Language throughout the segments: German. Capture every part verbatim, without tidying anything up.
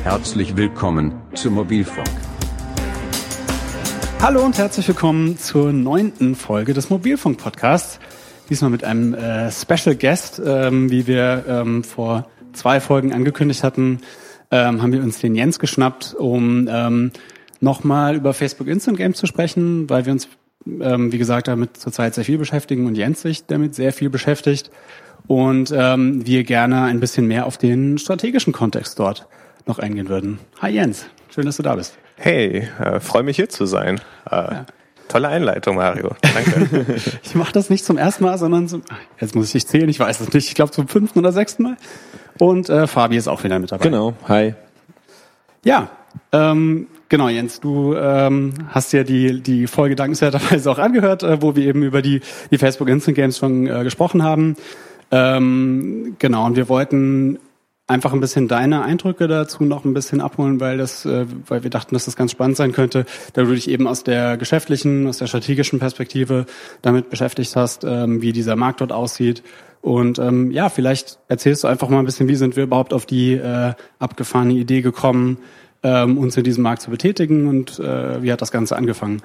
Herzlich willkommen zu Mobilfunk. Hallo und herzlich willkommen zur neunten Folge des Mobilfunk-Podcasts. Diesmal mit einem äh, Special Guest, ähm, wie wir ähm, vor zwei Folgen angekündigt hatten, ähm, haben wir uns den Jens geschnappt, um ähm, nochmal über Facebook Instant Games zu sprechen, weil wir uns, ähm, wie gesagt, damit zurzeit sehr viel beschäftigen und Jens sich damit sehr viel beschäftigt und ähm, wir gerne ein bisschen mehr auf den strategischen Kontext dort noch eingehen würden. Hi Jens, schön, dass du da bist. Hey, äh, freue mich hier zu sein. Äh, ja. Tolle Einleitung, Mario. Danke. Ich mache das nicht zum ersten Mal, sondern zum, jetzt muss ich dich zählen, ich weiß es nicht, ich glaube zum fünften oder sechsten Mal. Und äh, Fabi ist auch wieder mit dabei. Genau, hi. Ja, ähm, genau Jens, du ähm, hast ja die die Folge dankenswerterweise auch angehört, äh, wo wir eben über die die Facebook Instant Games schon äh, gesprochen haben. Ähm, genau, und wir wollten einfach ein bisschen deine Eindrücke dazu noch ein bisschen abholen, weil das, äh, weil wir dachten, dass das ganz spannend sein könnte, da du dich eben aus der geschäftlichen, aus der strategischen Perspektive damit beschäftigt hast, ähm, wie dieser Markt dort aussieht. Und ähm, ja, vielleicht erzählst du einfach mal ein bisschen, wie sind wir überhaupt auf die äh, abgefahrene Idee gekommen, ähm, uns in diesem Markt zu betätigen und äh, wie hat das Ganze angefangen?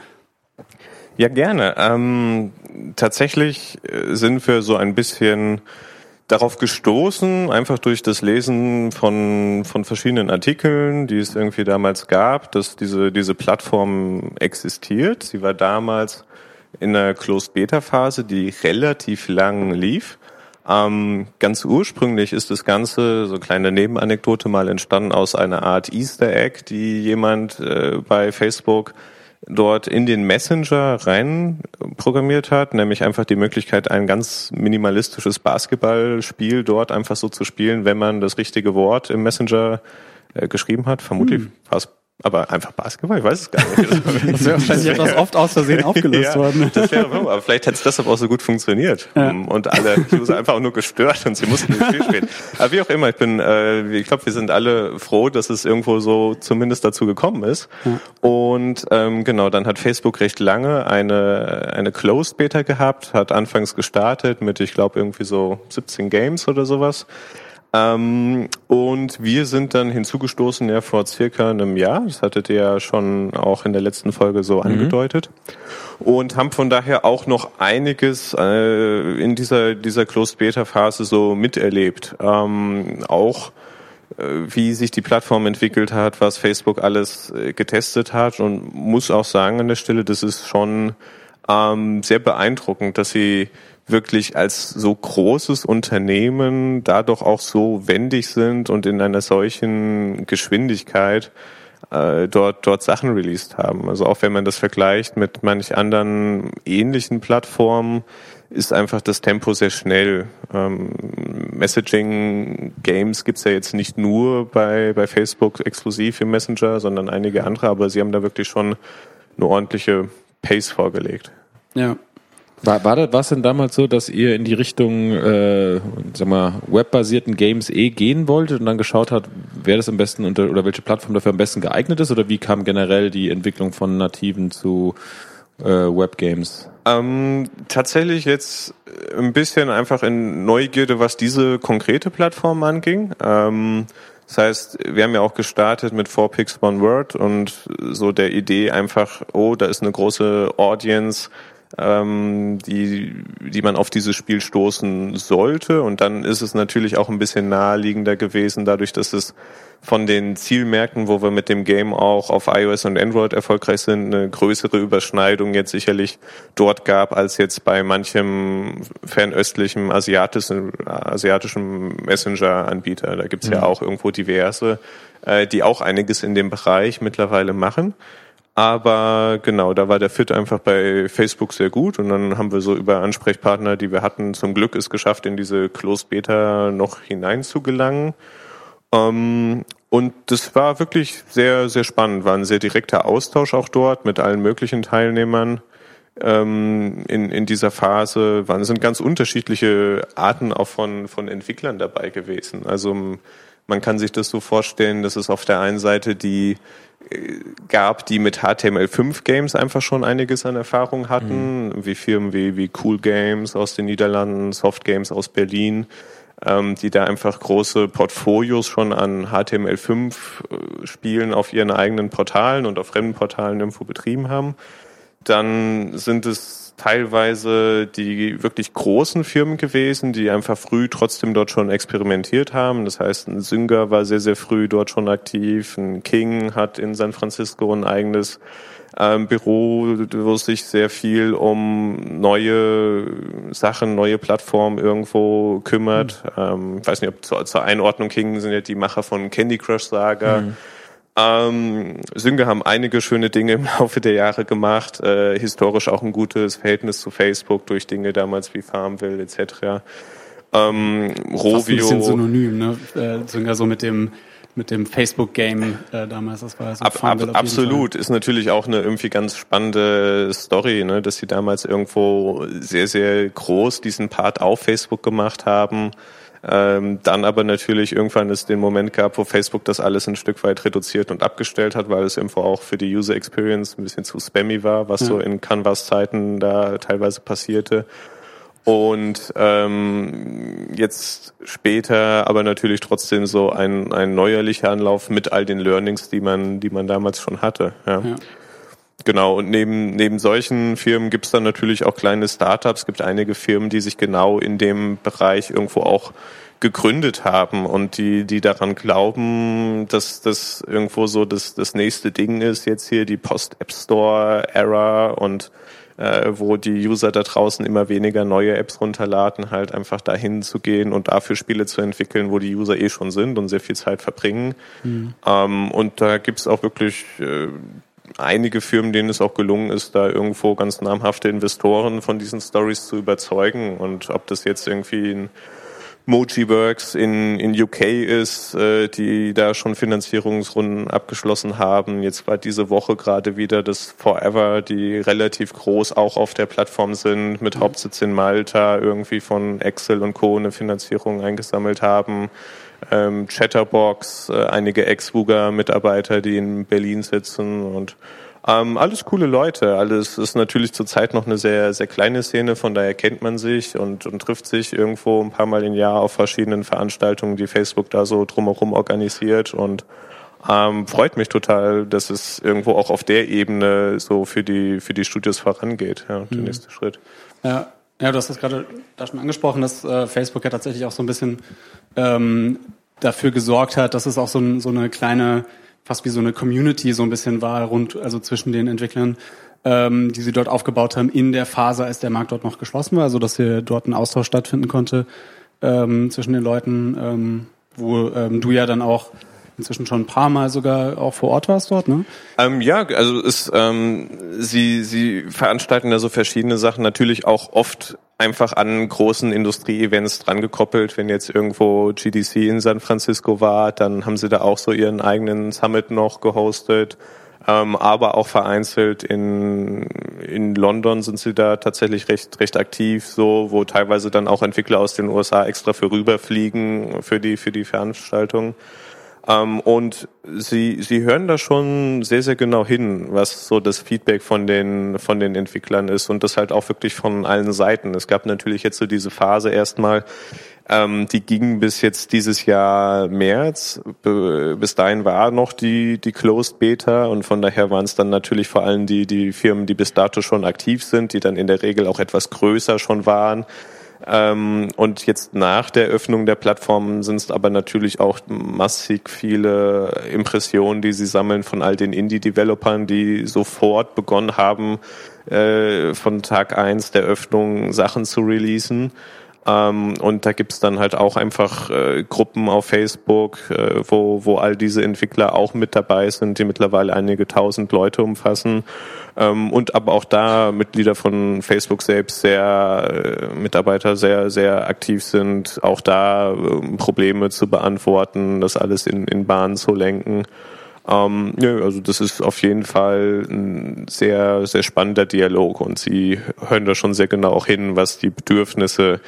Ja, gerne. Ähm, tatsächlich sind wir so ein bisschen darauf gestoßen, einfach durch das Lesen von von verschiedenen Artikeln, die es irgendwie damals gab, dass diese diese Plattform existiert. Sie war damals in einer Closed-Beta-Phase, die relativ lang lief. Ähm, ganz ursprünglich ist das Ganze, so kleine Nebenanekdote, mal entstanden aus einer Art Easter Egg, die jemand äh, bei Facebook dort in den Messenger rein programmiert hat, nämlich einfach die Möglichkeit, ein ganz minimalistisches Basketballspiel dort einfach so zu spielen, wenn man das richtige Wort im Messenger äh, geschrieben hat. Vermutlich hm. war es aber einfach Basketball, ich weiß es gar nicht. Das wäre wahrscheinlich etwas oft aus Versehen aufgelöst ja, worden. Das wäre, aber vielleicht hat es deshalb auch so gut funktioniert. Ja. Und alle User einfach auch nur gestört und sie mussten das Spiel spielen. Aber wie auch immer, ich bin, äh, ich glaube, wir sind alle froh, dass es irgendwo so zumindest dazu gekommen ist. Ja. Und ähm, genau, dann hat Facebook recht lange eine eine Closed Beta gehabt, hat anfangs gestartet mit, ich glaube, irgendwie so siebzehn Games oder sowas. Ähm, und wir sind dann hinzugestoßen ja vor circa einem Jahr, das hattet ihr ja schon auch in der letzten Folge so mhm. angedeutet, und haben von daher auch noch einiges äh, in dieser dieser Closed-Beta-Phase so miterlebt. Ähm, auch äh, wie sich die Plattform entwickelt hat, was Facebook alles äh, getestet hat, und muss auch sagen an der Stelle, das ist schon ähm, sehr beeindruckend, dass sie wirklich als so großes Unternehmen da doch auch so wendig sind und in einer solchen Geschwindigkeit äh, dort dort Sachen released haben. Also auch wenn man das vergleicht mit manch anderen ähnlichen Plattformen, ist einfach das Tempo sehr schnell. Ähm, Messaging-Games gibt's ja jetzt nicht nur bei bei Facebook exklusiv im Messenger, sondern einige andere, aber sie haben da wirklich schon eine ordentliche Pace vorgelegt. Ja. War, war das, war es denn damals so, dass ihr in die Richtung, äh, sag mal, webbasierten Games eh gehen wolltet und dann geschaut hat, wer das am besten unter, oder welche Plattform dafür am besten geeignet ist, oder wie kam generell die Entwicklung von nativen zu äh, Webgames? Ähm, tatsächlich jetzt ein bisschen einfach in Neugierde, was diese konkrete Plattform anging. Ähm, das heißt, wir haben ja auch gestartet mit Four Picks One Word und so der Idee einfach, oh, da ist eine große Audience, ähm, die die man auf dieses Spiel stoßen sollte, und dann ist es natürlich auch ein bisschen naheliegender gewesen, dadurch, dass es von den Zielmärkten, wo wir mit dem Game auch auf iOS und Android erfolgreich sind, eine größere Überschneidung jetzt sicherlich dort gab, als jetzt bei manchem fernöstlichen asiatischen, asiatischen Messenger-Anbieter. Da gibt's mhm. ja auch irgendwo diverse, äh, die auch einiges in dem Bereich mittlerweile machen. Aber genau, da war der Fit einfach bei Facebook sehr gut, und dann haben wir so über Ansprechpartner, die wir hatten, zum Glück es geschafft, in diese Closed Beta noch hinein zu gelangen. Ähm, und das war wirklich sehr, sehr spannend, war ein sehr direkter Austausch auch dort mit allen möglichen Teilnehmern ähm, in, in dieser Phase. Waren, sind ganz unterschiedliche Arten auch von, von Entwicklern dabei gewesen. Also man kann sich das so vorstellen, dass es auf der einen Seite die gab, die mit H T M L fünf Games einfach schon einiges an Erfahrung hatten, mhm. wie Firmen wie, wie Cool Games aus den Niederlanden, Soft Games aus Berlin, ähm, die da einfach große Portfolios schon an H T M L fünf Spielen auf ihren eigenen Portalen und auf fremden Portalen irgendwo betrieben haben. Dann sind es teilweise die wirklich großen Firmen gewesen, die einfach früh trotzdem dort schon experimentiert haben. Das heißt, ein Zynga war sehr, sehr früh dort schon aktiv. Ein King hat in San Francisco ein eigenes ähm, Büro, wo es sich sehr viel um neue Sachen, neue Plattformen irgendwo kümmert. Mhm. Ähm, ich weiß nicht, ob zur, zur Einordnung King sind ja die Macher von Candy Crush Saga. Mhm. Ähm, Zynga haben einige schöne Dinge im Laufe der Jahre gemacht, äh, historisch auch ein gutes Verhältnis zu Facebook durch Dinge damals wie Farmville et cetera. Ähm, Rovio. Fast ein bisschen synonym, ne? Äh, Zynga so mit dem mit dem Facebook-Game äh, damals, das war so ab, ab, absolut, ist natürlich auch eine irgendwie ganz spannende Story, ne, dass sie damals irgendwo sehr, sehr groß diesen Part auf Facebook gemacht haben. Ähm, dann aber natürlich irgendwann es den Moment gab, wo Facebook das alles ein Stück weit reduziert und abgestellt hat, weil es irgendwo auch für die User Experience ein bisschen zu spammy war, was ja. so in Canvas-Zeiten da teilweise passierte. Und ähm, jetzt später aber natürlich trotzdem so ein, ein neuerlicher Anlauf mit all den Learnings, die man, die man damals schon hatte. Ja. ja. Genau, und neben neben solchen Firmen gibt es dann natürlich auch kleine Startups. Es gibt einige Firmen, die sich genau in dem Bereich irgendwo auch gegründet haben und die die daran glauben, dass das irgendwo so das das nächste Ding ist, jetzt hier die Post-App-Store-Ära und äh, wo die User da draußen immer weniger neue Apps runterladen, halt einfach dahin zu gehen und dafür Spiele zu entwickeln, wo die User eh schon sind und sehr viel Zeit verbringen. Mhm. Ähm, und da gibt's auch wirklich äh, einige Firmen, denen es auch gelungen ist, da irgendwo ganz namhafte Investoren von diesen Stories zu überzeugen. Und ob das jetzt irgendwie ein Mojiworks in, in U K ist, äh, die da schon Finanzierungsrunden abgeschlossen haben. Jetzt war diese Woche gerade wieder das Forever, die relativ groß auch auf der Plattform sind, mit Hauptsitz in Malta, irgendwie von Excel und Co. eine Finanzierung eingesammelt haben. Ähm, Chatterbox, äh, einige Ex-Wuga-Mitarbeiter, die in Berlin sitzen und ähm, alles coole Leute. Alles ist natürlich zurzeit noch eine sehr, sehr kleine Szene, von daher kennt man sich und, und trifft sich irgendwo ein paar Mal im Jahr auf verschiedenen Veranstaltungen, die Facebook da so drumherum organisiert und ähm, freut mich total, dass es irgendwo auch auf der Ebene so für die, für die Studios vorangeht, ja, der mhm. nächste Schritt. Ja. Ja, du hast das gerade da schon angesprochen, dass äh, Facebook ja tatsächlich auch so ein bisschen ähm, dafür gesorgt hat, dass es auch so, ein, so eine kleine, fast wie so eine Community so ein bisschen war, rund, also zwischen den Entwicklern, ähm, die sie dort aufgebaut haben in der Phase, als der Markt dort noch geschlossen war, also dass hier dort ein Austausch stattfinden konnte ähm, zwischen den Leuten, ähm, wo ähm, du ja dann auch inzwischen schon ein paar Mal sogar auch vor Ort warst dort, ne? Ähm, ja, also es, ähm, sie sie veranstalten da so verschiedene Sachen, natürlich auch oft einfach an großen Industrie-Events dran gekoppelt. Wenn jetzt irgendwo G D C in San Francisco war, dann haben sie da auch so ihren eigenen Summit noch gehostet. Ähm, aber auch vereinzelt in in London sind sie da tatsächlich recht recht aktiv, so wo teilweise dann auch Entwickler aus den U S A extra für rüberfliegen für die für die Veranstaltung. Um, und sie sie hören da schon sehr sehr genau hin, was so das Feedback von den von den Entwicklern ist und das halt auch wirklich von allen Seiten. Es gab natürlich jetzt so diese Phase erstmal, ähm, die ging bis jetzt dieses Jahr März. Be- bis dahin war noch die die Closed Beta und von daher waren es dann natürlich vor allem die die Firmen, die bis dato schon aktiv sind, die dann in der Regel auch etwas größer schon waren. Ähm, und jetzt nach der Öffnung der Plattform sind es aber natürlich auch massig viele Impressionen, die sie sammeln von all den Indie-Developern, die sofort begonnen haben, äh, von Tag eins der Öffnung Sachen zu releasen. Ähm, und da gibt's dann halt auch einfach äh, Gruppen auf Facebook, äh, wo wo all diese Entwickler auch mit dabei sind, die mittlerweile einige tausend Leute umfassen. Ähm, und aber auch da Mitglieder von Facebook selbst, sehr äh, Mitarbeiter sehr sehr aktiv sind, auch da äh, Probleme zu beantworten, das alles in in Bahnen zu lenken. Ähm, ja, also das ist auf jeden Fall ein sehr sehr spannender Dialog und sie hören da schon sehr genau auch hin, was die Bedürfnisse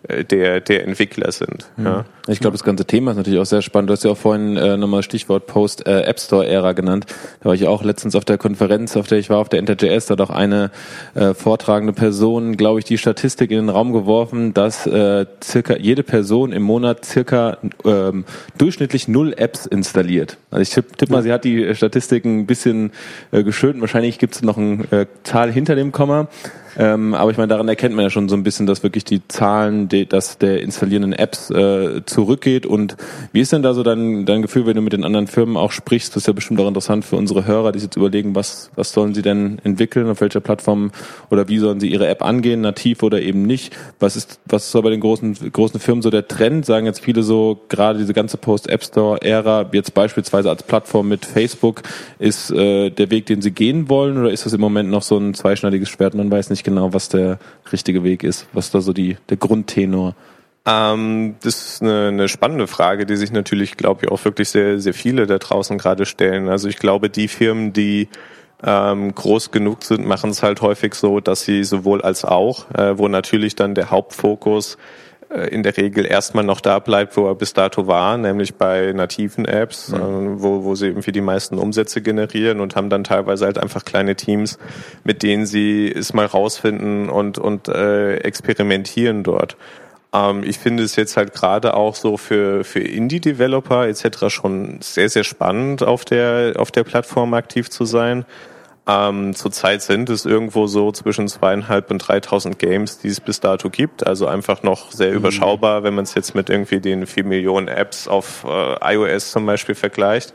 äh, der der Entwickler sind. Mhm. Ja. Ich glaube, das ganze Thema ist natürlich auch sehr spannend. Du hast ja auch vorhin äh, nochmal das Stichwort Post äh, App Store Ära genannt. Da war ich auch letztens auf der Konferenz, auf der ich war, auf der Enter.js, da hat auch eine äh, vortragende Person, glaube ich, die Statistik in den Raum geworfen, dass äh, circa jede Person im Monat circa ähm, durchschnittlich null Apps installiert. Also ich tippe tipp mal, sie hat die Statistiken ein bisschen äh, geschönt. Wahrscheinlich gibt es noch eine äh, Zahl hinter dem Komma. Ähm, aber ich meine, daran erkennt man ja schon so ein bisschen, dass wirklich die Zahlen die, dass der installierenden Apps äh, zurückgeht. Und wie ist denn da so dein, dein Gefühl, wenn du mit den anderen Firmen auch sprichst? Das ist ja bestimmt auch interessant für unsere Hörer, die sich jetzt überlegen, was, was sollen sie denn entwickeln, auf welcher Plattform oder wie sollen sie ihre App angehen, nativ oder eben nicht? Was ist, was ist so bei den großen, großen Firmen so der Trend? Sagen jetzt viele so, gerade diese ganze Post-App-Store-Ära, jetzt beispielsweise als Plattform mit Facebook, ist äh, der Weg, den sie gehen wollen, oder ist das im Moment noch so ein zweischneidiges Schwert? Man weiß nicht genau, was der richtige Weg ist, was da so die der Grundtenor. Ähm, das ist eine, eine spannende Frage, die sich natürlich, glaube ich, auch wirklich sehr, sehr viele da draußen gerade stellen. Also ich glaube, die Firmen, die ähm, groß genug sind, machen es halt häufig so, dass sie sowohl als auch, äh, wo natürlich dann der Hauptfokus äh, in der Regel erstmal noch da bleibt, wo er bis dato war, nämlich bei nativen Apps, mhm. äh, wo, wo sie irgendwie die meisten Umsätze generieren und haben dann teilweise halt einfach kleine Teams, mit denen sie es mal rausfinden und, und äh, experimentieren dort. Ich finde es jetzt halt gerade auch so für für Indie-Developer et cetera schon sehr, sehr spannend, auf der auf der Plattform aktiv zu sein. Ähm, zurzeit sind es irgendwo so zwischen zweieinhalb und dreitausend Games, die es bis dato gibt. Also einfach noch sehr mhm. überschaubar, wenn man es jetzt mit irgendwie den vier Millionen Apps auf äh, iOS zum Beispiel vergleicht.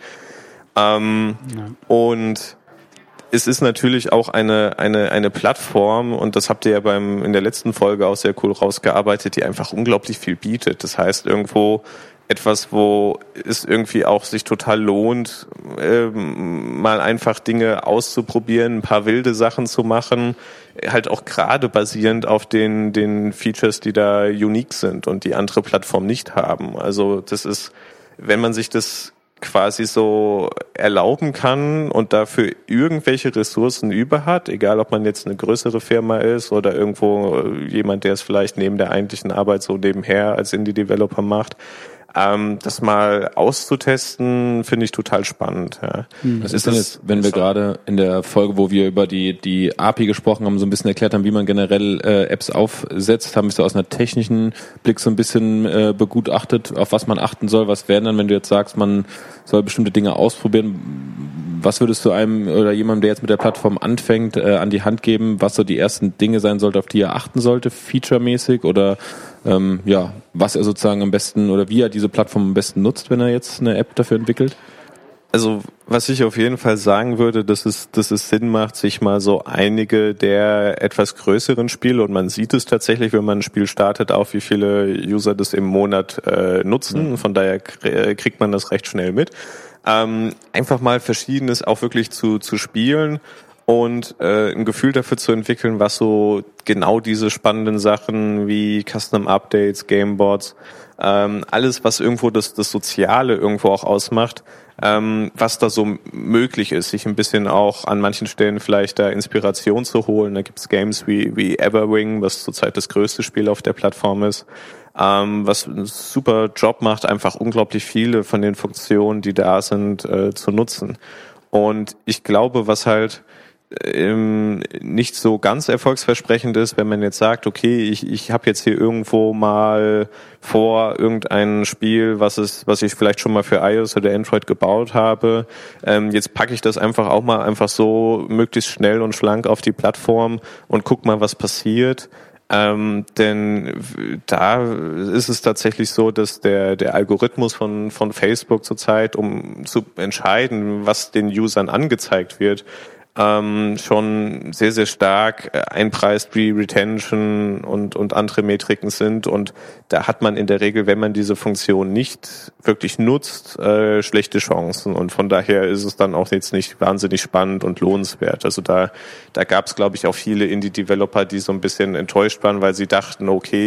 Ähm, ja. Und es ist natürlich auch eine eine eine Plattform, und das habt ihr ja beim in der letzten Folge auch sehr cool rausgearbeitet, die einfach unglaublich viel bietet. Das heißt, irgendwo etwas, wo es irgendwie auch sich total lohnt, ähm, mal einfach Dinge auszuprobieren, ein paar wilde Sachen zu machen, halt auch gerade basierend auf den den Features, die da unique sind und die andere Plattformen nicht haben. Also das ist, wenn man sich das quasi so erlauben kann und dafür irgendwelche Ressourcen über hat, egal ob man jetzt eine größere Firma ist oder irgendwo jemand, der es vielleicht neben der eigentlichen Arbeit so nebenher als Indie-Developer macht, ähm, das mal auszutesten, finde ich total spannend. Ja. Was ist denn jetzt, wenn wir gerade in der Folge, wo wir über die die A P I gesprochen haben, so ein bisschen erklärt haben, wie man generell äh, Apps aufsetzt, haben wir so aus einer technischen Blick so ein bisschen äh, begutachtet, auf was man achten soll. Was wären dann, wenn du jetzt sagst, man soll bestimmte Dinge ausprobieren? Was würdest du einem oder jemandem, der jetzt mit der Plattform anfängt, äh, an die Hand geben, was so die ersten Dinge sein sollte, auf die er achten sollte, featuremäßig, oder ähm, ja, was er sozusagen am besten oder wie er diese Plattform am besten nutzt, wenn er jetzt eine App dafür entwickelt? Also was ich auf jeden Fall sagen würde, dass es, dass es Sinn macht, sich mal so einige der etwas größeren Spiele, und man sieht es tatsächlich, wenn man ein Spiel startet, auch wie viele User das im Monat äh, nutzen. Von daher kriegt man das recht schnell mit. Ähm, einfach mal Verschiedenes auch wirklich zu, zu spielen und äh, ein Gefühl dafür zu entwickeln, was so genau diese spannenden Sachen wie Custom Updates, Gameboards, ähm, alles, was irgendwo das, das Soziale irgendwo auch ausmacht, ähm, was da so möglich ist, sich ein bisschen auch an manchen Stellen vielleicht da Inspiration zu holen. Da gibt's Games wie, wie Everwing, was zurzeit das größte Spiel auf der Plattform ist, ähm, was einen super Job macht, einfach unglaublich viele von den Funktionen, die da sind, äh, zu nutzen. Und ich glaube, was halt ähm, nicht so ganz erfolgsversprechend ist, wenn man jetzt sagt, okay, ich ich habe jetzt hier irgendwo mal vor irgendein Spiel, was es was ich vielleicht schon mal für iOS oder Android gebaut habe, ähm, jetzt packe ich das einfach auch mal einfach so möglichst schnell und schlank auf die Plattform und guck mal, was passiert. Ähm, denn da ist es tatsächlich so, dass der der Algorithmus von von Facebook zurzeit, um zu entscheiden, was den Usern angezeigt wird, ähm, schon sehr, sehr stark einpreist, wie Retention und, und andere Metriken sind. Und da hat man in der Regel, wenn man diese Funktion nicht wirklich nutzt, äh, schlechte Chancen. Und von daher ist es dann auch jetzt nicht wahnsinnig spannend und lohnenswert. Also da, da gab es, glaube ich, auch viele Indie-Developer, die so ein bisschen enttäuscht waren, weil sie dachten, okay,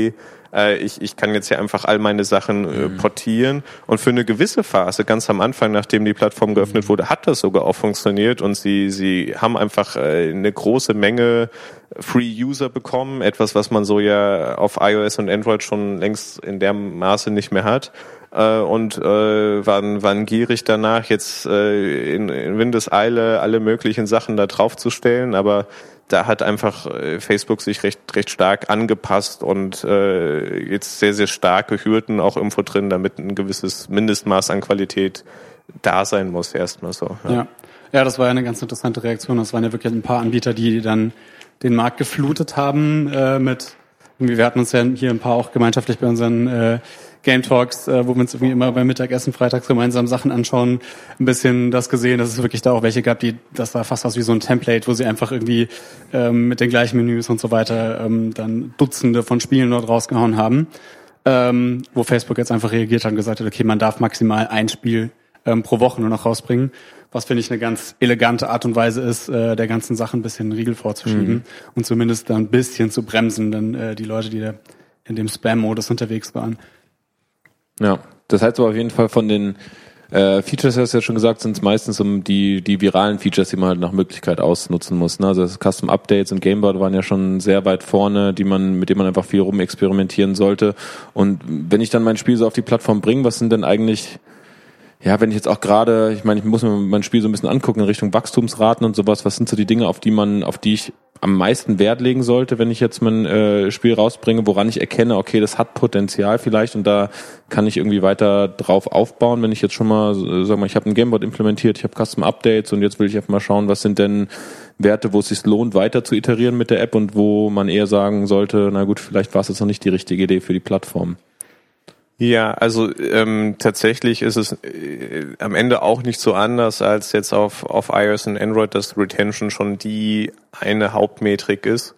Äh, ich, ich kann jetzt hier einfach all meine Sachen äh, portieren. Und für eine gewisse Phase, ganz am Anfang, nachdem die Plattform geöffnet wurde, hat das sogar auch funktioniert. Und sie, sie haben einfach äh, eine große Menge Free-User bekommen. Etwas, was man so ja auf iOS und Android schon längst in der Maße nicht mehr hat. Und äh, waren, waren gierig danach, jetzt äh, in, in Windeseile alle möglichen Sachen da draufzustellen, aber da hat einfach äh, Facebook sich recht recht stark angepasst und äh, jetzt sehr, sehr starke Hürden auch irgendwo drin, damit ein gewisses Mindestmaß an Qualität da sein muss, erstmal so. Ja. ja, ja, das war ja eine ganz interessante Reaktion. Das waren ja wirklich ein paar Anbieter, die dann den Markt geflutet haben äh, mit, wir hatten uns ja hier ein paar auch gemeinschaftlich bei unseren äh, Game Talks, äh, wo wir uns irgendwie immer beim Mittagessen freitags gemeinsam Sachen anschauen, ein bisschen das gesehen, dass es wirklich da auch welche gab, die, das war fast was wie so ein Template, wo sie einfach irgendwie ähm, mit den gleichen Menüs und so weiter ähm, dann Dutzende von Spielen dort rausgehauen haben, ähm, wo Facebook jetzt einfach reagiert hat und gesagt hat, okay, man darf maximal ein Spiel ähm, pro Woche nur noch rausbringen, was finde ich eine ganz elegante Art und Weise ist, äh, der ganzen Sache ein bisschen einen Riegel vorzuschieben mhm. und zumindest dann ein bisschen zu bremsen, dann äh, die Leute, die da in dem Spam-Modus unterwegs waren. Ja, das heißt aber auf jeden Fall von den äh, Features, hast du ja schon gesagt, sind es meistens um die die viralen Features, die man halt nach Möglichkeit ausnutzen muss. Ne? Also das Custom Updates und Gameboard waren ja schon sehr weit vorne, die man mit denen man einfach viel rumexperimentieren sollte. Und wenn ich dann mein Spiel so auf die Plattform bringe, was sind denn eigentlich, ja, wenn ich jetzt auch gerade, ich meine, ich muss mir mein Spiel so ein bisschen angucken in Richtung Wachstumsraten und sowas, was sind so die Dinge, auf die man, auf die ich am meisten Wert legen sollte, wenn ich jetzt mein äh, Spiel rausbringe, woran ich erkenne, okay, das hat Potenzial vielleicht und da kann ich irgendwie weiter drauf aufbauen, wenn ich jetzt schon mal, äh, sag mal, ich habe ein Gameboard implementiert, ich habe Custom Updates und jetzt will ich einfach mal schauen, was sind denn Werte, wo es sich lohnt, weiter zu iterieren mit der App und wo man eher sagen sollte, na gut, vielleicht war es jetzt noch nicht die richtige Idee für die Plattform. Ja, also ähm, tatsächlich ist es äh, am Ende auch nicht so anders als jetzt auf auf iOS und Android, dass Retention schon die eine Hauptmetrik ist.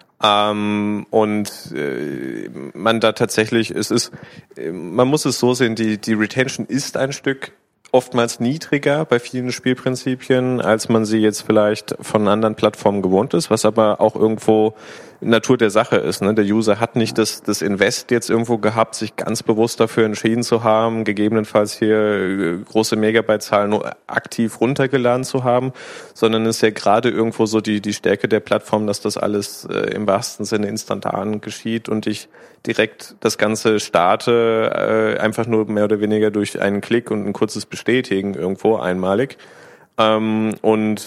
Ähm, und äh, man da tatsächlich, es ist, äh, man muss es so sehen, die die Retention ist ein Stück oftmals niedriger bei vielen Spielprinzipien, als man sie jetzt vielleicht von anderen Plattformen gewohnt ist, was aber auch irgendwo Natur der Sache ist. Ne? Der User hat nicht das, das Invest jetzt irgendwo gehabt, sich ganz bewusst dafür entschieden zu haben, gegebenenfalls hier große Megabyte-Zahlen nur aktiv runtergeladen zu haben, sondern es ist ja gerade irgendwo so die, die Stärke der Plattform, dass das alles äh, im wahrsten Sinne instantan geschieht und ich direkt das Ganze starte, äh, einfach nur mehr oder weniger durch einen Klick und ein kurzes Bestätigen irgendwo einmalig. Ähm, und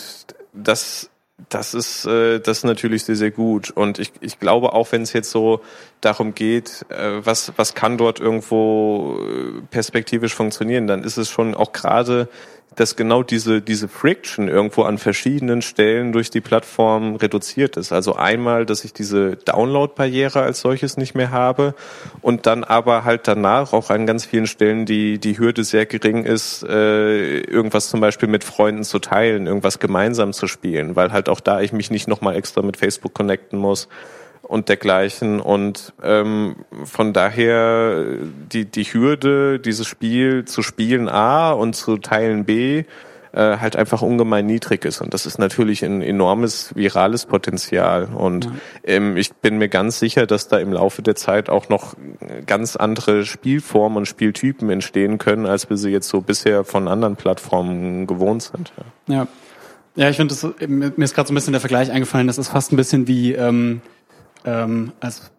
das Das ist äh, das ist natürlich sehr, sehr gut. Und ich ich glaube auch, wenn es jetzt so darum geht, äh, was was kann dort irgendwo äh, perspektivisch funktionieren, dann ist es schon auch gerade, dass genau diese diese Friction irgendwo an verschiedenen Stellen durch die Plattform reduziert ist. Also einmal, dass ich diese Download-Barriere als solches nicht mehr habe und dann aber halt danach auch an ganz vielen Stellen die die Hürde sehr gering ist, äh, irgendwas zum Beispiel mit Freunden zu teilen, irgendwas gemeinsam zu spielen, weil halt auch da ich mich nicht nochmal extra mit Facebook connecten muss und dergleichen. Und ähm, von daher die die Hürde, dieses Spiel zu spielen A und zu teilen B, äh, halt einfach ungemein niedrig ist. Und das ist natürlich ein enormes virales Potenzial. Und ja. ähm, ich bin mir ganz sicher, dass da im Laufe der Zeit auch noch ganz andere Spielformen und Spieltypen entstehen können, als wir sie jetzt so bisher von anderen Plattformen gewohnt sind. Ja, ja, ja ich finde, mir ist gerade so ein bisschen der Vergleich eingefallen, das ist fast ein bisschen wie ähm, Ähm, als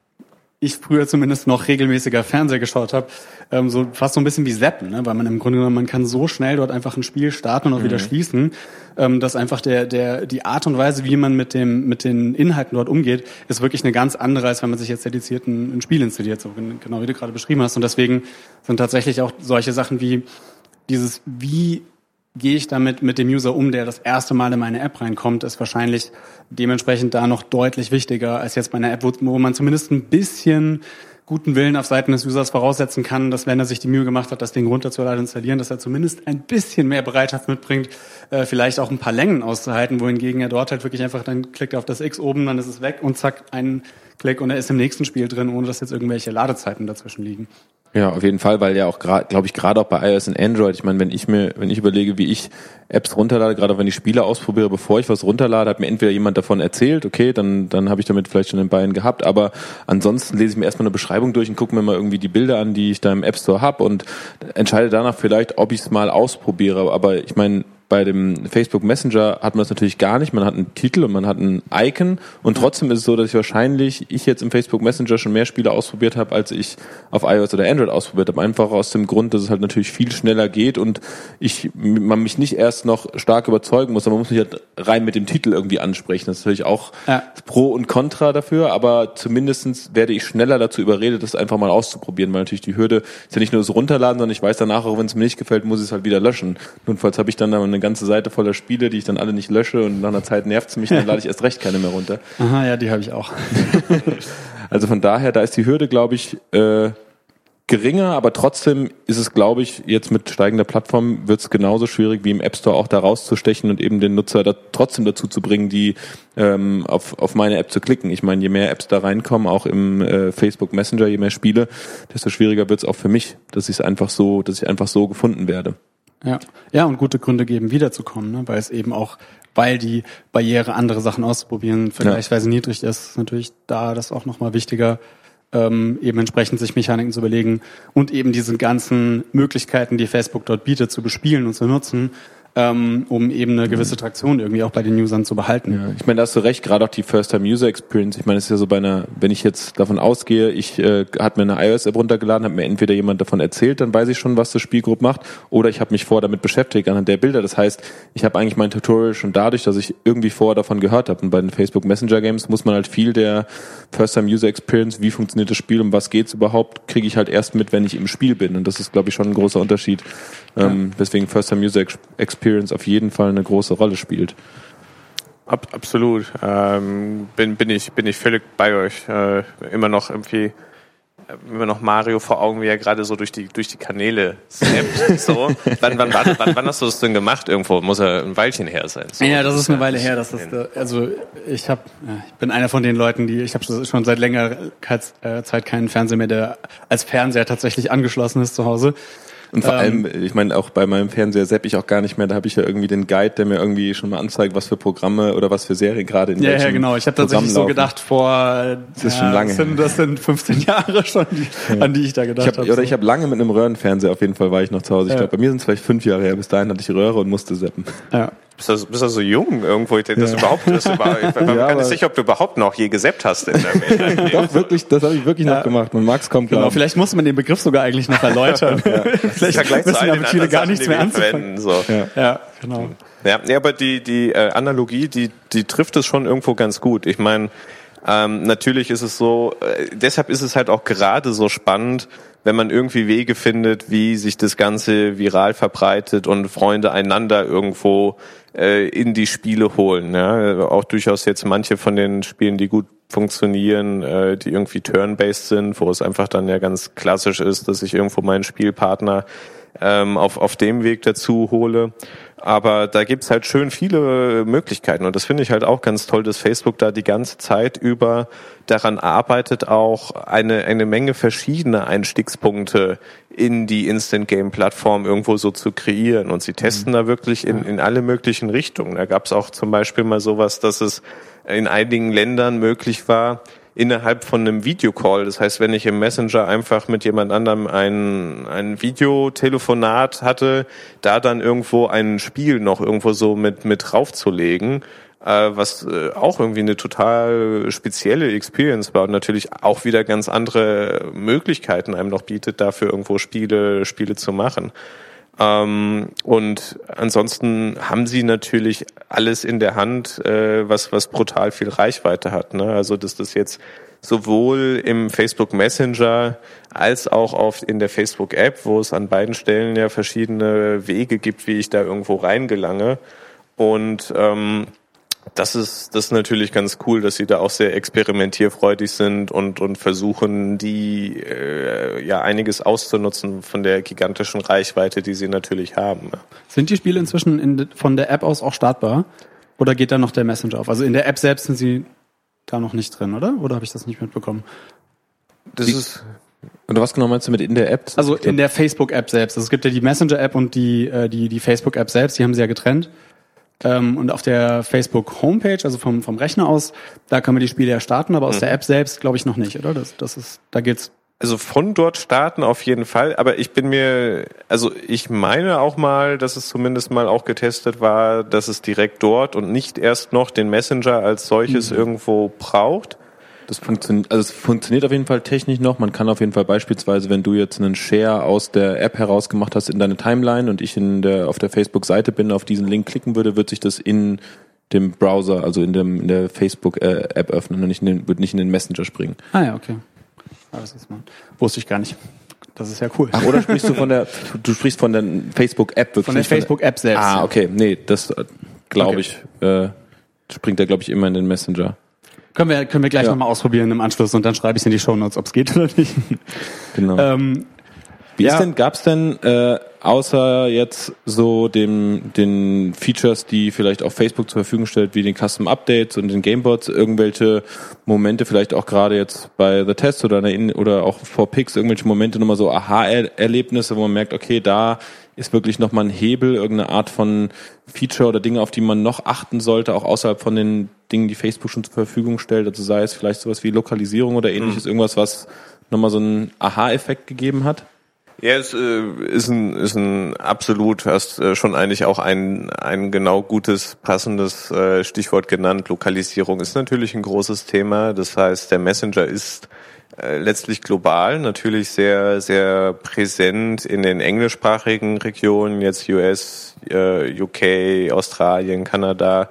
ich früher zumindest noch regelmäßiger Fernseher geschaut habe, ähm, so fast so ein bisschen wie Zappen, ne? Weil man im Grunde genommen, man kann so schnell dort einfach ein Spiel starten und auch mhm. wieder schließen, ähm, dass einfach der der die Art und Weise, wie man mit dem mit den Inhalten dort umgeht, ist wirklich eine ganz andere, als wenn man sich jetzt dediziert ein, ein Spiel installiert, so genau wie du gerade beschrieben hast. Und deswegen sind tatsächlich auch solche Sachen wie dieses, wie gehe ich damit mit dem User um, der das erste Mal in meine App reinkommt, ist wahrscheinlich dementsprechend da noch deutlich wichtiger als jetzt bei einer App, wo, wo man zumindest ein bisschen guten Willen auf Seiten des Users voraussetzen kann, dass wenn er sich die Mühe gemacht hat, das Ding runterzuladen und installieren, dass er zumindest ein bisschen mehr Bereitschaft mitbringt, äh, vielleicht auch ein paar Längen auszuhalten, wohingegen er dort halt wirklich einfach dann klickt auf das X oben, dann ist es weg und zack, einen Klick und er ist im nächsten Spiel drin, ohne dass jetzt irgendwelche Ladezeiten dazwischen liegen. Ja, auf jeden Fall, weil ja auch gerade, glaube ich, gerade auch bei iOS und Android, ich meine, wenn ich mir, wenn ich überlege, wie ich Apps runterlade, gerade wenn ich Spiele ausprobiere, bevor ich was runterlade, hat mir entweder jemand davon erzählt, okay, dann dann habe ich damit vielleicht schon den Bein gehabt, aber ansonsten lese ich mir erstmal eine Beschreibung durch und gucke mir mal irgendwie die Bilder an, die ich da im App Store habe und entscheide danach vielleicht, ob ich es mal ausprobiere. Aber ich meine, bei dem Facebook Messenger hat man das natürlich gar nicht. Man hat einen Titel und man hat ein Icon und trotzdem ist es so, dass ich wahrscheinlich, ich jetzt im Facebook Messenger schon mehr Spiele ausprobiert habe, als ich auf iOS oder Android ausprobiert habe. Einfach aus dem Grund, dass es halt natürlich viel schneller geht und ich man mich nicht erst noch stark überzeugen muss, aber man muss mich halt rein mit dem Titel irgendwie ansprechen. Das ist natürlich auch ja. Pro und Contra dafür, aber zumindestens werde ich schneller dazu überredet, das einfach mal auszuprobieren, weil natürlich die Hürde ist ja nicht nur das Runterladen, sondern ich weiß danach auch, wenn es mir nicht gefällt, muss ich es halt wieder löschen. Notfalls habe ich dann eine ganze Seite voller Spiele, die ich dann alle nicht lösche und nach einer Zeit nervt es mich, dann lade ich erst recht keine mehr runter. Aha, ja, die habe ich auch. Also von daher, da ist die Hürde, glaube ich, äh, geringer, aber trotzdem ist es, glaube ich, jetzt mit steigender Plattform wird es genauso schwierig wie im App Store auch da rauszustechen und eben den Nutzer da trotzdem dazu zu bringen, die ähm, auf auf meine App zu klicken. Ich meine, je mehr Apps da reinkommen, auch im äh, Facebook Messenger, je mehr Spiele, desto schwieriger wird es auch für mich, dass ich es einfach so, dass ich einfach so gefunden werde. Ja, ja, und gute Gründe geben, wiederzukommen, ne? Weil es eben auch, weil die Barriere, andere Sachen auszuprobieren, vergleichsweise ja. niedrig ist, ist natürlich da das auch nochmal wichtiger, ähm, eben entsprechend sich Mechaniken zu überlegen und eben diese ganzen Möglichkeiten, die Facebook dort bietet, zu bespielen und zu nutzen, ähm, um eben eine gewisse Traktion irgendwie auch bei den Usern zu behalten. Ja, ich meine, da hast du recht, gerade auch die First-Time-User-Experience. Ich meine, es ist ja so bei einer, wenn ich jetzt davon ausgehe, ich äh, hat mir eine iOS-App runtergeladen, hat mir entweder jemand davon erzählt, dann weiß ich schon, was das Spiel grob macht, oder ich habe mich vorher damit beschäftigt anhand der Bilder. Das heißt, ich habe eigentlich mein Tutorial schon dadurch, dass ich irgendwie vorher davon gehört habe. Und bei den Facebook Messenger Games muss man halt viel der First-Time-User-Experience, wie funktioniert das Spiel, um was geht's überhaupt, kriege ich halt erst mit, wenn ich im Spiel bin. Und das ist, glaube ich, schon ein großer Unterschied, ja. ähm, weswegen First-Time-User-Experience auf jeden Fall eine große Rolle spielt. Ab, absolut. Ähm, bin, bin ich, bin ich völlig bei euch. Äh, immer noch irgendwie, immer noch Mario vor Augen, wie er gerade so durch die, durch die Kanäle snappt. So. wann, wann, wann, wann, wann hast du das denn gemacht irgendwo? Muss er ein Weilchen her sein? So. Ja, das ist eine Weile her. Das ist, also, ich hab, ich bin einer von den Leuten, die, ich habe schon seit längerer Zeit keinen Fernseher mehr, der als Fernseher tatsächlich angeschlossen ist zu Hause. Und vor ähm, allem, ich meine, auch bei meinem Fernseher zapp ich auch gar nicht mehr, da habe ich ja irgendwie den Guide, der mir irgendwie schon mal anzeigt, was für Programme oder was für Serien gerade in ja, welchem Ja, genau. Ich habe tatsächlich so gedacht vor, das ist ja, schon lange. Das sind, das sind fünfzehn Jahre schon, die, ja. an die ich da gedacht habe. Hab, oder so. Ich habe lange mit einem Röhrenfernseher, auf jeden Fall war ich noch zu Hause. Ich ja. glaube, bei mir sind es vielleicht fünf Jahre her. Bis dahin hatte ich Röhre und musste zappen. Ja. Bist du, bist du so jung irgendwo? Das ja. überhaupt, das überhaupt, ich war mir ja, gar nicht sicher, ob du überhaupt noch je gesappt hast in deinem Leben. Doch, wirklich, das habe ich wirklich ja. noch gemacht. Man mag es kaum glauben. Genau, vielleicht muss man den Begriff sogar eigentlich noch erläutern. ja. Vielleicht wissen damit viele gar nichts mehr anzufangen. So. Ja. ja, genau. Ja, ja, aber die, die äh, Analogie, die, die trifft es schon irgendwo ganz gut. Ich meine, ähm, natürlich ist es so, äh, deshalb ist es halt auch gerade so spannend, wenn man irgendwie Wege findet, wie sich das Ganze viral verbreitet und Freunde einander irgendwo äh, in die Spiele holen. Ja? Auch durchaus jetzt manche von den Spielen, die gut funktionieren, äh, die irgendwie turn-based sind, wo es einfach dann ja ganz klassisch ist, dass ich irgendwo meinen Spielpartner ähm, auf, auf dem Weg dazu hole. Aber da gibt's halt schön viele Möglichkeiten und das finde ich halt auch ganz toll, dass Facebook da die ganze Zeit über daran arbeitet, auch eine eine Menge verschiedene Einstiegspunkte in die Instant-Game-Plattform irgendwo so zu kreieren und sie testen mhm. da wirklich in in alle möglichen Richtungen. Da gab's auch zum Beispiel mal sowas, dass es in einigen Ländern möglich war, innerhalb von einem Videocall. Das heißt, wenn ich im Messenger einfach mit jemand anderem ein, ein Videotelefonat hatte, da dann irgendwo ein Spiel noch irgendwo so mit, mit raufzulegen, äh, was äh, auch irgendwie eine total spezielle Experience war und natürlich auch wieder ganz andere Möglichkeiten einem noch bietet, dafür irgendwo Spiele, Spiele zu machen. Ähm, und ansonsten haben sie natürlich alles in der Hand, äh, was was brutal viel Reichweite hat. Ne? Also dass das jetzt sowohl im Facebook Messenger als auch auf in der Facebook App, wo es an beiden Stellen ja verschiedene Wege gibt, wie ich da irgendwo reingelange. Und ähm, das ist das ist natürlich ganz cool, dass sie da auch sehr experimentierfreudig sind und und versuchen, die äh, ja einiges auszunutzen von der gigantischen Reichweite, die sie natürlich haben. Sind die Spiele inzwischen in, von der App aus auch startbar? Oder geht da noch der Messenger auf? Also in der App selbst sind sie da noch nicht drin, oder? Oder habe ich das nicht mitbekommen? Das ist Und was genau meinst du mit in der App? Also in der Facebook-App selbst. Also es gibt ja die Messenger-App und die äh, die die Facebook-App selbst, die haben sie ja getrennt. Ähm, und auf der Facebook-Homepage, also vom vom Rechner aus, da kann man die Spiele ja starten, aber aus mhm. der App selbst glaube ich noch nicht, oder? Das das ist, da geht's. Also von dort starten auf jeden Fall, aber ich bin mir, also ich meine auch mal, dass es zumindest mal auch getestet war, dass es direkt dort und nicht erst noch den Messenger als solches mhm. irgendwo braucht. Das funktioniert, also es funktioniert auf jeden Fall technisch noch. Man kann auf jeden Fall beispielsweise, wenn du jetzt einen Share aus der App heraus gemacht hast in deine Timeline und ich in der, auf der Facebook-Seite bin, auf diesen Link klicken würde, wird sich das in dem Browser, also in dem, in der Facebook-App öffnen und nicht in den, wird nicht in den Messenger springen. Ah ja, okay. Ah, das ist mal, wusste ich gar nicht. Das ist ja cool. Ach, oder sprichst du von der, du sprichst von der Facebook-App wirklich? Von der Facebook-App selbst. Ah, okay. Nee, das glaube ich, okay. äh, springt da glaube ich immer in den Messenger. Können wir, können wir gleich ja. nochmal ausprobieren im Anschluss und dann schreibe ich in die Shownotes, ob es geht oder nicht. Genau. Ähm, Wie ja. ist denn, gab's denn, äh, außer jetzt so dem, den Features, die vielleicht auch Facebook zur Verfügung stellt, wie den Custom Updates und den Gamebots, irgendwelche Momente, vielleicht auch gerade jetzt bei The Test oder, in, oder auch vor Pix, irgendwelche Momente, nochmal so Aha-Erlebnisse, wo man merkt, okay, da ist wirklich nochmal ein Hebel, irgendeine Art von Feature oder Dinge, auf die man noch achten sollte, auch außerhalb von den Dingen, die Facebook schon zur Verfügung stellt, also sei es vielleicht sowas wie Lokalisierung oder ähnliches, mhm. irgendwas, was nochmal so einen Aha-Effekt gegeben hat? Ja, es äh, ist ein ist ein absolut, hast äh, schon eigentlich auch ein ein genau gutes, passendes äh, Stichwort genannt. Lokalisierung ist natürlich ein großes Thema. Das heißt, der Messenger ist äh, letztlich global, natürlich sehr sehr präsent in den englischsprachigen Regionen, jetzt U S, äh, U K, Australien, Kanada,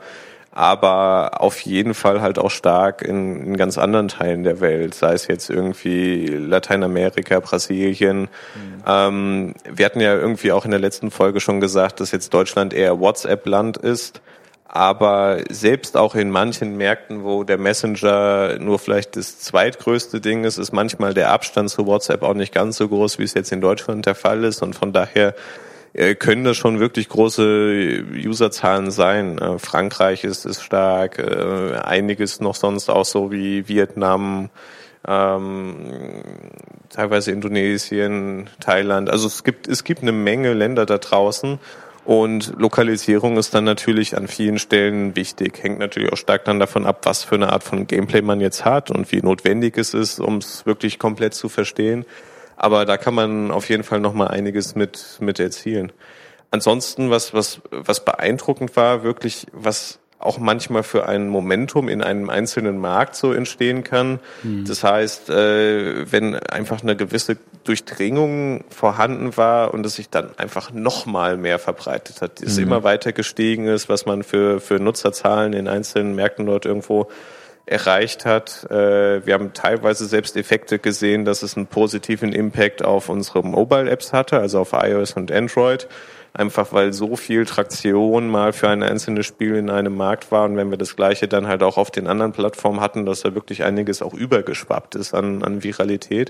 aber auf jeden Fall halt auch stark in, in ganz anderen Teilen der Welt, sei es jetzt irgendwie Lateinamerika, Brasilien. Mhm. Ähm, wir hatten ja irgendwie auch in der letzten Folge schon gesagt, dass jetzt Deutschland eher WhatsApp-Land ist, aber selbst auch in manchen Märkten, wo der Messenger nur vielleicht das zweitgrößte Ding ist, ist manchmal der Abstand zu WhatsApp auch nicht ganz so groß, wie es jetzt in Deutschland der Fall ist, und von daher können das schon wirklich große Userzahlen sein. Frankreich ist, ist stark, einiges noch sonst auch so wie Vietnam, ähm, teilweise Indonesien, Thailand. Also es gibt, es gibt eine Menge Länder da draußen, und Lokalisierung ist dann natürlich an vielen Stellen wichtig. Hängt natürlich auch stark dann davon ab, was für eine Art von Gameplay man jetzt hat und wie notwendig es ist, um es wirklich komplett zu verstehen. Aber da kann man auf jeden Fall noch mal einiges mit mit erzielen. Ansonsten, was was was beeindruckend war, wirklich, was auch manchmal für ein Momentum in einem einzelnen Markt so entstehen kann. Mhm. Das heißt, äh, wenn einfach eine gewisse Durchdringung vorhanden war und es sich dann einfach noch mal mehr verbreitet hat, es mhm. immer weiter gestiegen ist, was man für für Nutzerzahlen in einzelnen Märkten dort irgendwo erreicht hat. Wir haben teilweise selbst Effekte gesehen, dass es einen positiven Impact auf unsere Mobile-Apps hatte, also auf iOS und Android, einfach weil so viel Traktion mal für ein einzelnes Spiel in einem Markt war, und wenn wir das Gleiche dann halt auch auf den anderen Plattformen hatten, dass da wirklich einiges auch übergeschwappt ist an, an Viralität.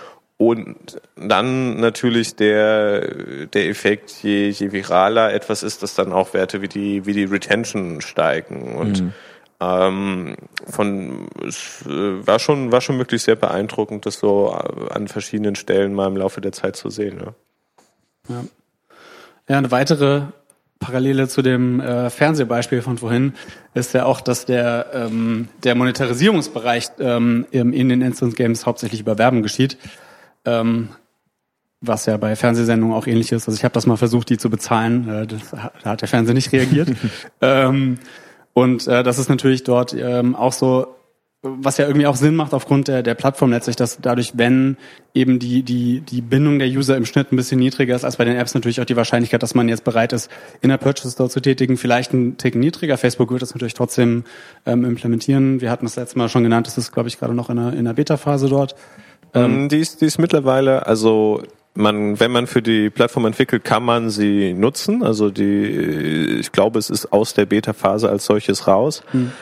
Und dann natürlich der der Effekt, je, je viraler etwas ist, dass dann auch Werte wie die wie die Retention steigen, und mhm. Ähm, von, es war schon, war schon wirklich sehr beeindruckend, das so an verschiedenen Stellen mal im Laufe der Zeit zu sehen. Ja, ja. Ja, eine weitere Parallele zu dem äh, Fernsehbeispiel von vorhin ist ja auch, dass der, ähm, der Monetarisierungsbereich ähm, in den Instant Games hauptsächlich über Werbung geschieht. Ähm, was ja bei Fernsehsendungen auch ähnlich ist. Also ich habe das mal versucht, die zu bezahlen. Äh, das, da hat der Fernseher nicht reagiert. ähm, Und äh, das ist natürlich dort ähm, auch so, was ja irgendwie auch Sinn macht aufgrund der der Plattform letztlich, dass dadurch, wenn eben die die die Bindung der User im Schnitt ein bisschen niedriger ist als bei den Apps, natürlich auch die Wahrscheinlichkeit, dass man jetzt bereit ist, In-App-Purchases dort zu tätigen, vielleicht ein Ticken niedriger. Facebook wird das natürlich trotzdem ähm, implementieren. Wir hatten das letzte Mal schon genannt, das ist, glaube ich, gerade noch in der in der Beta-Phase dort. Ähm, die ist die ist mittlerweile, also man, wenn man für die Plattform entwickelt, kann man sie nutzen. Also die, ich glaube, es ist aus der Beta-Phase als solches raus. Hm.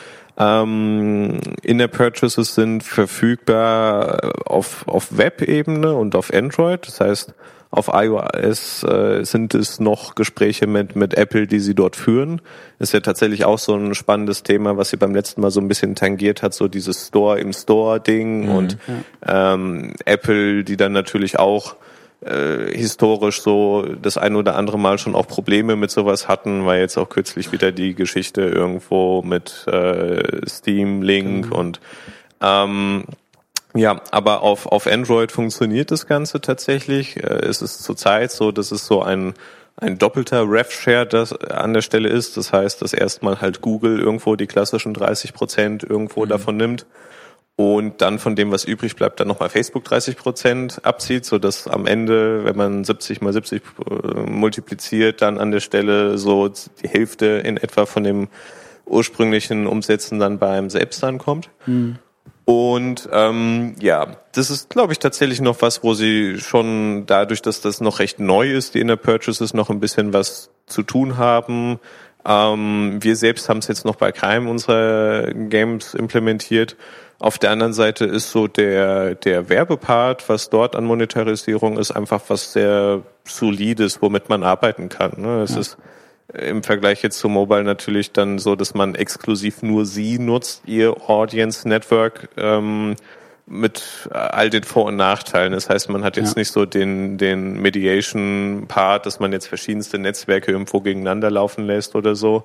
Ähm, In-App-Purchases sind verfügbar auf, auf Web-Ebene und auf Android. Das heißt, Auf iOS äh, sind es noch Gespräche mit mit Apple, die sie dort führen. Ist ja tatsächlich auch so ein spannendes Thema, was sie beim letzten Mal so ein bisschen tangiert hat, so dieses Store im Store-Ding mhm, und ja. ähm, Apple, die dann natürlich auch äh, historisch so das ein oder andere Mal schon auch Probleme mit sowas hatten, weil jetzt auch kürzlich wieder die Geschichte irgendwo mit äh, Steam Link mhm. und ähm, ja, aber auf auf Android funktioniert das Ganze tatsächlich. Äh, es ist zurzeit so, dass es so ein ein doppelter Rev-Share das an der Stelle ist. Das heißt, dass erstmal halt Google irgendwo die klassischen dreißig Prozent irgendwo mhm. davon nimmt und dann von dem, was übrig bleibt, dann nochmal Facebook dreißig Prozent abzieht, sodass am Ende, wenn man siebzig mal siebzig äh, multipliziert, dann an der Stelle so die Hälfte in etwa von dem ursprünglichen Umsätzen dann beim Selbst ankommt. Mhm. Und ähm, ja, das ist, glaube ich, tatsächlich noch was, wo sie schon dadurch, dass das noch recht neu ist, die In-App Purchases, noch ein bisschen was zu tun haben. Ähm, wir selbst haben es jetzt noch bei keinem unserer Games implementiert. Auf der anderen Seite ist so der der Werbepart, was dort an Monetarisierung ist, einfach was sehr Solides, womit man arbeiten kann. Ne? Es ja. ist im Vergleich jetzt zu Mobile natürlich dann so, dass man exklusiv nur sie nutzt, ihr Audience Network, ähm, mit all den Vor- und Nachteilen. Das heißt, man hat jetzt ja. nicht so den den Mediation-Part, dass man jetzt verschiedenste Netzwerke irgendwo gegeneinander laufen lässt oder so.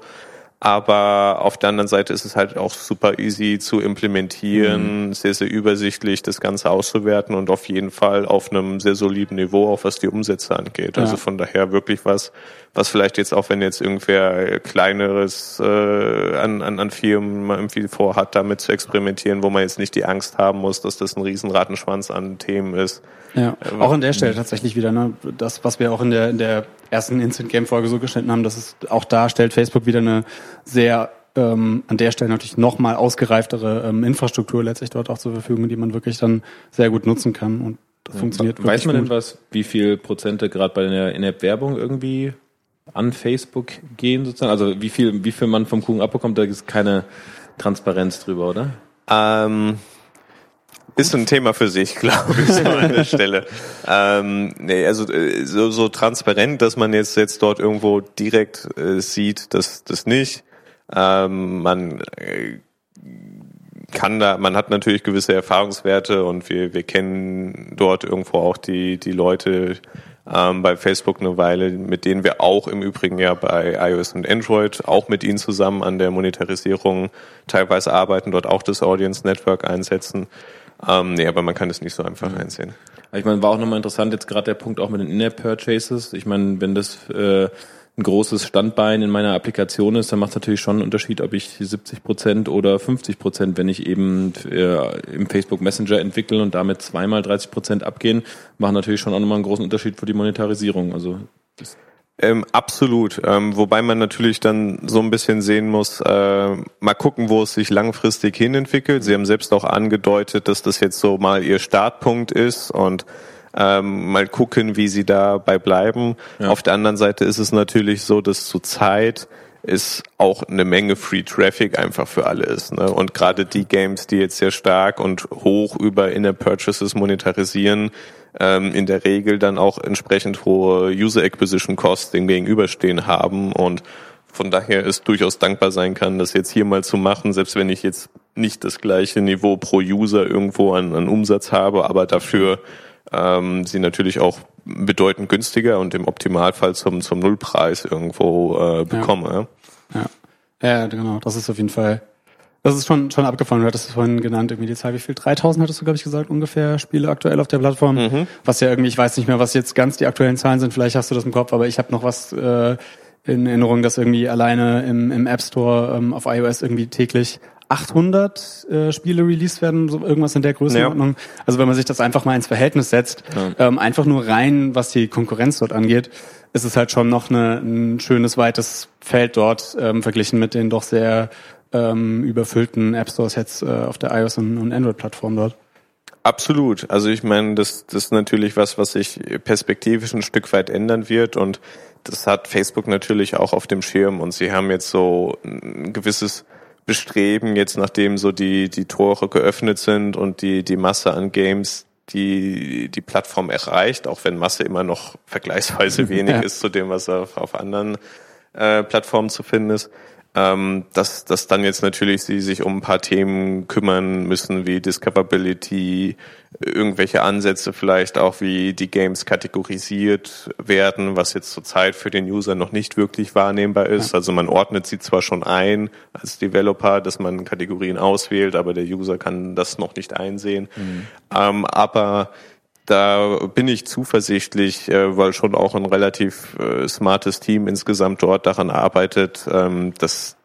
Aber auf der anderen Seite ist es halt auch super easy zu implementieren, mhm. sehr, sehr übersichtlich das Ganze auszuwerten und auf jeden Fall auf einem sehr soliden Niveau, auch was die Umsätze angeht. Ja. Also von daher wirklich was, was vielleicht jetzt auch, wenn jetzt irgendwer kleineres äh, an, an, an Firmen irgendwie vorhat, damit zu experimentieren, wo man jetzt nicht die Angst haben muss, dass das ein riesen Rattenschwanz an Themen ist. Ja, äh, auch an der Stelle tatsächlich wieder, ne, das, was wir auch in der in der ersten Instant-Game-Folge so geschnitten haben, dass es auch da stellt Facebook wieder eine sehr ähm, an der Stelle natürlich nochmal ausgereiftere ähm, Infrastruktur letztlich dort auch zur Verfügung, die man wirklich dann sehr gut nutzen kann und das ja, funktioniert wirklich Weiß man gut. denn was, wie viel Prozente gerade bei der In-App-Werbung irgendwie an Facebook gehen sozusagen? Also wie viel wie viel man vom Kuchen abbekommt, da ist keine Transparenz drüber, oder? Ähm... Ist ein Thema für sich, glaube ich, so an der Stelle. Ähm, nee, also so, so transparent, dass man jetzt jetzt dort irgendwo direkt äh, sieht, das das nicht. Ähm, man äh, kann da, man hat natürlich gewisse Erfahrungswerte und wir wir kennen dort irgendwo auch die die Leute ähm, bei Facebook eine Weile, mit denen wir auch im Übrigen ja bei iOS und Android auch mit ihnen zusammen an der Monetarisierung teilweise arbeiten, dort auch das Audience Network einsetzen. Ähm, nee, aber man kann es nicht so einfach mhm. einsehen. Ich meine, war auch nochmal interessant jetzt gerade der Punkt auch mit den In-App-Purchases. Ich meine, wenn das äh, ein großes Standbein in meiner Applikation ist, dann macht es natürlich schon einen Unterschied, ob ich siebzig Prozent oder fünfzig Prozent, wenn ich eben äh, im Facebook Messenger entwickle und damit zweimal dreißig Prozent abgehen, machen natürlich schon auch nochmal einen großen Unterschied für die Monetarisierung. Also das Ähm, absolut. Ähm, wobei man natürlich dann so ein bisschen sehen muss, äh, mal gucken, wo es sich langfristig hin entwickelt. Sie haben selbst auch angedeutet, dass das jetzt so mal ihr Startpunkt ist und ähm, mal gucken, wie sie dabei bleiben. Ja. Auf der anderen Seite ist es natürlich so, dass zurzeit ist auch eine Menge Free Traffic einfach für alle ist. Ne? Und gerade die Games, die jetzt sehr stark und hoch über In-App Purchases monetarisieren, ähm, in der Regel dann auch entsprechend hohe User Acquisition Costs dem gegenüberstehen haben und von daher es durchaus dankbar sein kann, das jetzt hier mal zu machen, selbst wenn ich jetzt nicht das gleiche Niveau pro User irgendwo an, an Umsatz habe, aber dafür ähm, sie natürlich auch bedeutend günstiger und im Optimalfall zum zum Nullpreis irgendwo äh, bekomme. Ja. ja, ja, genau. Das ist auf jeden Fall, das ist schon schon abgefahren. Du hattest es vorhin genannt, irgendwie die Zahl, wie viel? dreitausend hattest du, glaube ich, gesagt, ungefähr Spiele aktuell auf der Plattform. Mhm. Was ja irgendwie, ich weiß nicht mehr, was jetzt ganz die aktuellen Zahlen sind. Vielleicht hast du das im Kopf, aber ich habe noch was äh, in Erinnerung, dass irgendwie alleine im im App Store ähm, auf iOS irgendwie täglich achthundert äh, Spiele released werden, so irgendwas in der Größenordnung. Ja. Also wenn man sich das einfach mal ins Verhältnis setzt, ja. ähm, einfach nur rein, was die Konkurrenz dort angeht, ist es halt schon noch eine, ein schönes, weites Feld dort, ähm, verglichen mit den doch sehr ähm, überfüllten App Stores jetzt äh, auf der iOS- und, und Android-Plattform dort. Absolut. Also ich meine, das, das ist natürlich was, was sich perspektivisch ein Stück weit ändern wird und das hat Facebook natürlich auch auf dem Schirm und sie haben jetzt so ein gewisses Bestreben, jetzt nachdem so die die Tore geöffnet sind und die die Masse an Games die die Plattform erreicht, auch wenn Masse immer noch vergleichsweise wenig ja. ist zu dem, was auf, auf anderen äh, Plattformen zu finden ist. Ähm, dass, dass dann jetzt natürlich sie sich um ein paar Themen kümmern müssen, wie Discoverability, irgendwelche Ansätze vielleicht auch, wie die Games kategorisiert werden, was jetzt zurzeit für den User noch nicht wirklich wahrnehmbar ist. Also man ordnet sie zwar schon ein als Developer, dass man Kategorien auswählt, aber der User kann das noch nicht einsehen. Mhm. Ähm, aber da bin ich zuversichtlich, weil schon auch ein relativ smartes Team insgesamt dort daran arbeitet, dass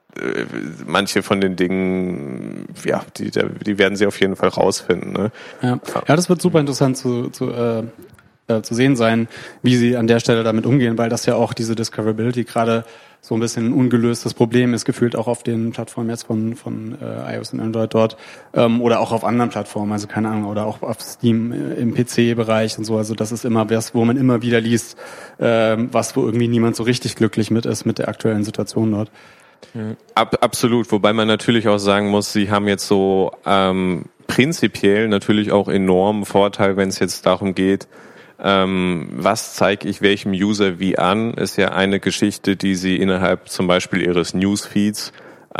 manche von den Dingen, ja, die, die werden sie auf jeden Fall rausfinden. Ne? Ja. ja, das wird super interessant zu, zu, äh, äh, zu sehen sein, wie sie an der Stelle damit umgehen, weil das ja auch diese Discoverability gerade so ein bisschen ein ungelöstes Problem ist, gefühlt auch auf den Plattformen jetzt von von äh, iOS und Android dort ähm, oder auch auf anderen Plattformen, also keine Ahnung, oder auch auf Steam äh, im P C-Bereich und so. Also das ist immer was, wo man immer wieder liest, äh, was wo irgendwie niemand so richtig glücklich mit ist mit der aktuellen Situation dort. Ab, absolut, wobei man natürlich auch sagen muss, sie haben jetzt so ähm, prinzipiell natürlich auch enormen Vorteil, wenn es jetzt darum geht, Ähm, was zeige ich welchem User wie an, ist ja eine Geschichte, die sie innerhalb zum Beispiel ihres Newsfeeds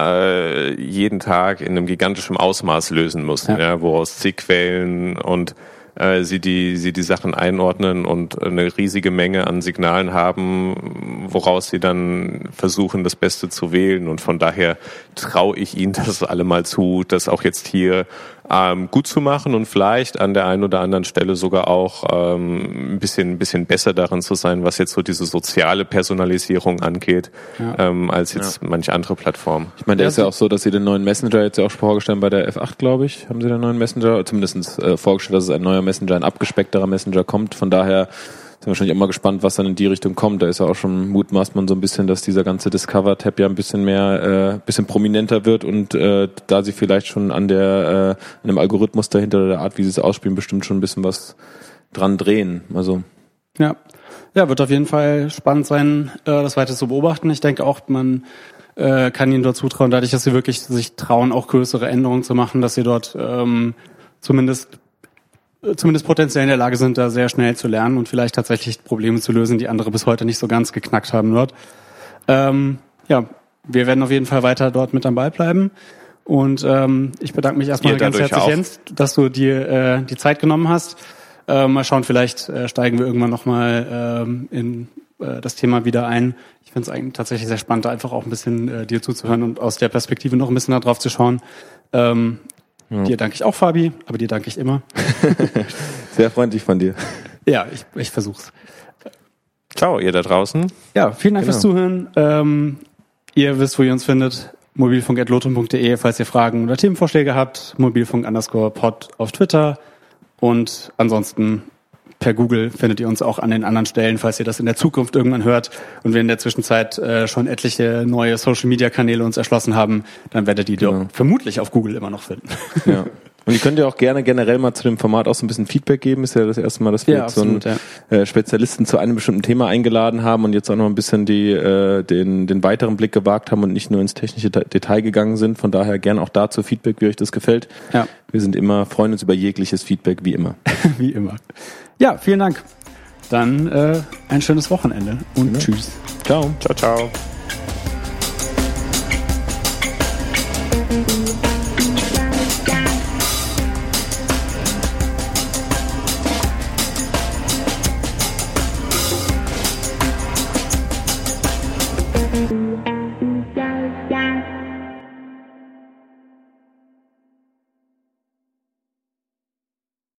äh, jeden Tag in einem gigantischen Ausmaß lösen müssen, ja. Ja, wo aus zig Quellen und äh, sie die sie die Sachen einordnen und eine riesige Menge an Signalen haben, woraus sie dann versuchen, das Beste zu wählen. Und von daher traue ich ihnen das alle mal zu, das auch jetzt hier ähm, gut zu machen und vielleicht an der einen oder anderen Stelle sogar auch ähm, ein bisschen ein bisschen besser darin zu sein, was jetzt so diese soziale Personalisierung angeht, ja. ähm, als jetzt ja. manche andere Plattformen. Ich meine, der ja, ist ja auch so, dass sie den neuen Messenger jetzt ja auch vorgestellt haben bei der F acht, glaube ich, haben sie den neuen Messenger, zumindest äh, vorgestellt, dass es ein neuer Messenger, ein abgespeckterer Messenger kommt. Von daher sind wir wahrscheinlich auch mal gespannt, was dann in die Richtung kommt. Da ist ja auch schon, mutmaßt man so ein bisschen, dass dieser ganze Discover-Tab ja ein bisschen mehr, äh, bisschen prominenter wird und äh, da sie vielleicht schon an der, äh, an dem Algorithmus dahinter oder der Art, wie sie es ausspielen, bestimmt schon ein bisschen was dran drehen. Also ja, ja, wird auf jeden Fall spannend sein, äh, das weiter zu beobachten. Ich denke auch, man äh, kann ihnen dort zutrauen, dadurch, dass sie wirklich sich trauen, auch größere Änderungen zu machen, dass sie dort ähm, zumindest zumindest potenziell in der Lage sind, da sehr schnell zu lernen und vielleicht tatsächlich Probleme zu lösen, die andere bis heute nicht so ganz geknackt haben dort. Ähm, ja, wir werden auf jeden Fall weiter dort mit am Ball bleiben. Und ähm, ich bedanke mich erstmal ganz herzlich, Jens, dass du dir äh, die Zeit genommen hast. Äh, mal schauen, vielleicht äh, steigen wir irgendwann nochmal ähm, in äh, das Thema wieder ein. Ich finde es eigentlich tatsächlich sehr spannend, einfach auch ein bisschen äh, dir zuzuhören und aus der Perspektive noch ein bisschen darauf zu schauen. Ähm, Ja. Dir danke ich auch, Fabi, aber dir danke ich immer. Sehr freundlich von dir. Ja, ich, ich versuch's. Ciao, ihr da draußen. Ja, vielen Dank genau. fürs Zuhören. Ähm, ihr wisst, wo ihr uns findet. mobilfunk at lotum punkt de, falls ihr Fragen oder Themenvorschläge habt. Mobilfunk underscore pod auf Twitter. Und ansonsten per Google findet ihr uns auch an den anderen Stellen, falls ihr das in der Zukunft irgendwann hört und wir in der Zwischenzeit äh, schon etliche neue Social-Media-Kanäle uns erschlossen haben, dann werdet ihr genau. die vermutlich auf Google immer noch finden. Ja. Und ihr könnt ja auch gerne generell mal zu dem Format auch so ein bisschen Feedback geben. Ist ja das erste Mal, dass wir ja, jetzt absolut, so einen ja. äh, Spezialisten zu einem bestimmten Thema eingeladen haben und jetzt auch noch ein bisschen die äh, den den weiteren Blick gewagt haben und nicht nur ins technische Detail gegangen sind. Von daher gerne auch dazu Feedback, wie euch das gefällt. Ja. Wir sind immer, freuen uns über jegliches Feedback, wie immer. Wie immer. Ja, vielen Dank. Dann äh, ein schönes Wochenende und genau. Tschüss. Ciao. Ciao, ciao. Thank you.